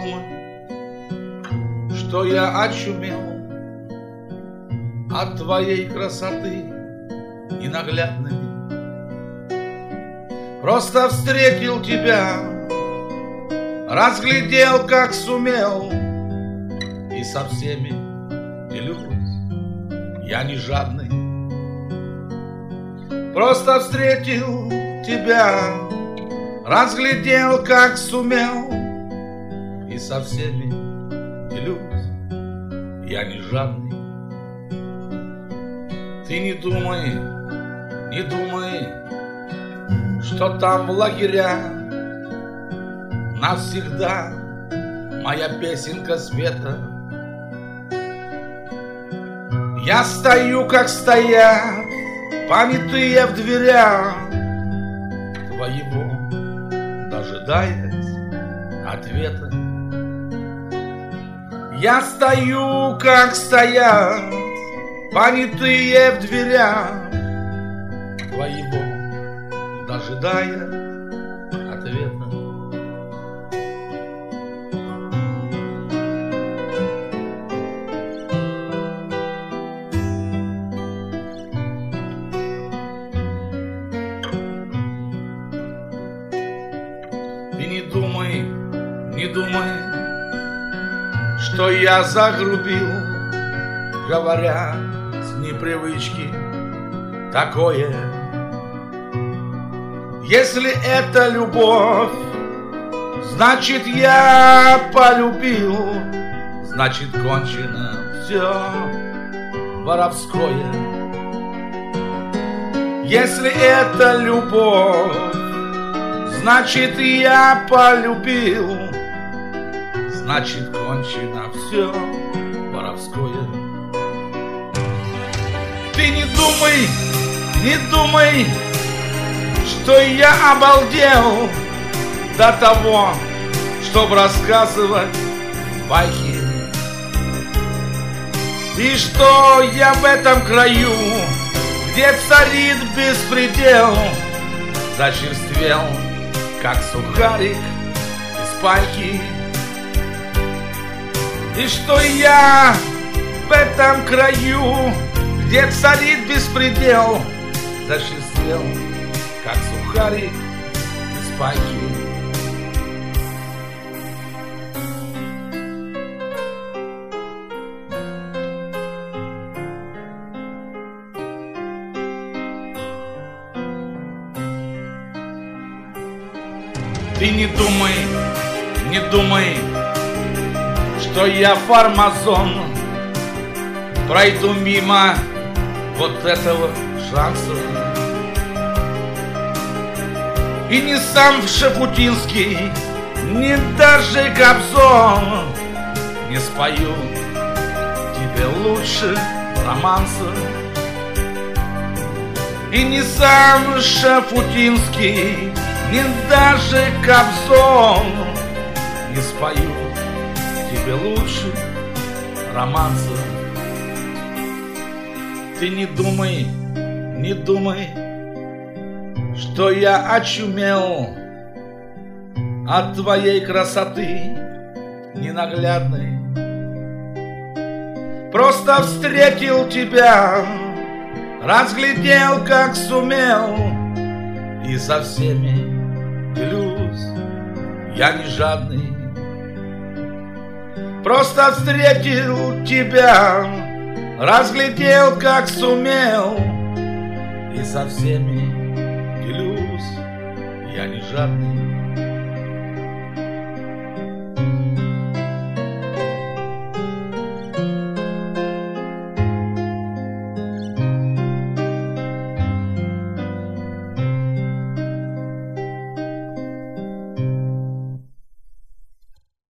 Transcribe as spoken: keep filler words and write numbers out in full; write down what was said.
думай, что я очумел от твоей красоты ненаглядной. Просто встретил тебя, разглядел, как сумел, и со всеми делюсь, я не жадный. Просто встретил тебя, разглядел, как сумел, и со всеми делюсь, я не жадный. Ты не думай, не думай, что там в лагеря навсегда моя песенка света. Я стою, как стоят понятые в дверях твоего, дожидаясь ответа. Я стою, как стоят понятые в дверях твоего, дожидая ответа. Ты не думай, не думай, что я загрубил, говоря с непривычки такое. Если это любовь, значит я полюбил, значит кончено все воровское. Если это любовь, значит я полюбил, значит кончено все воровское. Ты не думай, не думай, что я обалдел до того, чтобы рассказывать байки, и что я в этом краю, где царит беспредел, зачерствел, как сухарик из пайки, и что я в этом краю, где царит беспредел, зачерствел, как сухарик из пайки. Ты не думай, не думай, что я фармазон, пройду мимо вот этого шанса. И не сам Шафутинский, не даже Кобзон не спою тебе лучше романса. И не сам Шафутинский, не даже Кобзон не спою тебе лучше романса. Ты не думай, не думай, что я очумел от твоей красоты ненаглядной. Просто встретил тебя, разглядел, как сумел, и со всеми делюсь, я не жадный. Просто встретил тебя, разглядел, как сумел, и со всеми делюсь, я не жадный.